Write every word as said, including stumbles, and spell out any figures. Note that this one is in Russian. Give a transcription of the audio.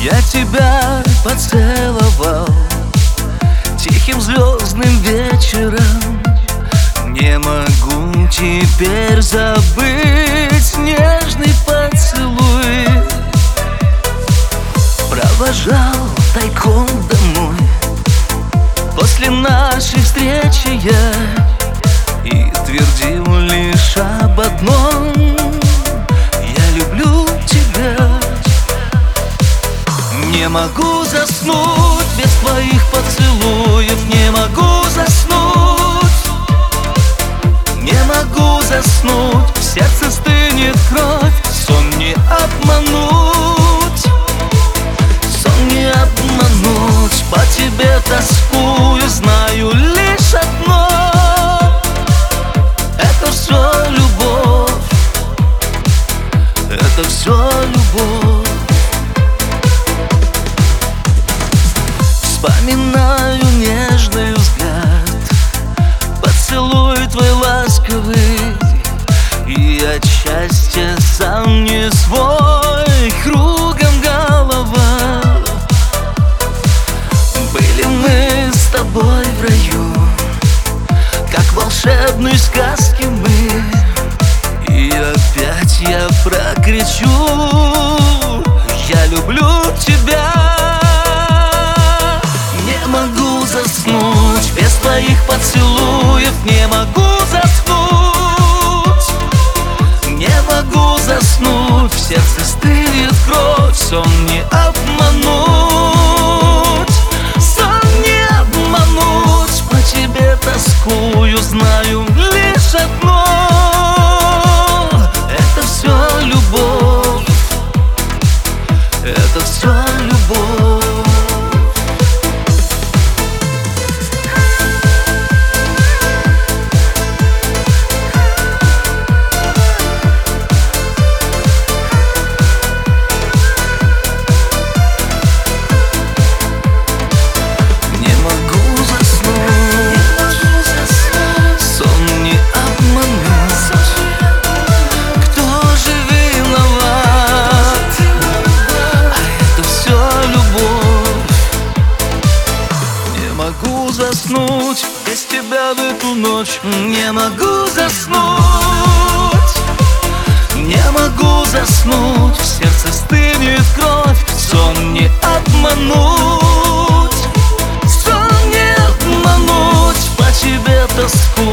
Я тебя поцеловал тихим звездным вечером. Не могу теперь забыть нежный поцелуй. Провожал тайком домой после нашей встречи я и твердил лишь об одном: я люблю тебя. Не могу заснуть без твоих поцелуев, не могу заснуть, не могу заснуть, в сердце стынет кровь, сон не обмануть, сон не обмануть. По тебе тоскую, знаю лишь одно: это все любовь, это все любовь. Вспоминаю нежный взгляд, поцелуй твой ласковый, и от счастья сам не свой, кругом голова. Были мы с тобой в раю, как в волшебной сказке мы, и опять я прокричу: я люблю тебя. Не могу заснуть без твоих поцелуев, не могу заснуть, не могу заснуть, в сердце стынет кровь, сон не обмануть, сон не обмануть. По тебе тоскую, знаю лишь одно: это все любовь, это все любовь. Не могу заснуть без тебя в эту ночь, не могу заснуть, не могу заснуть, в сердце стынет кровь, сон не обмануть, сон не обмануть. По тебе тоскую,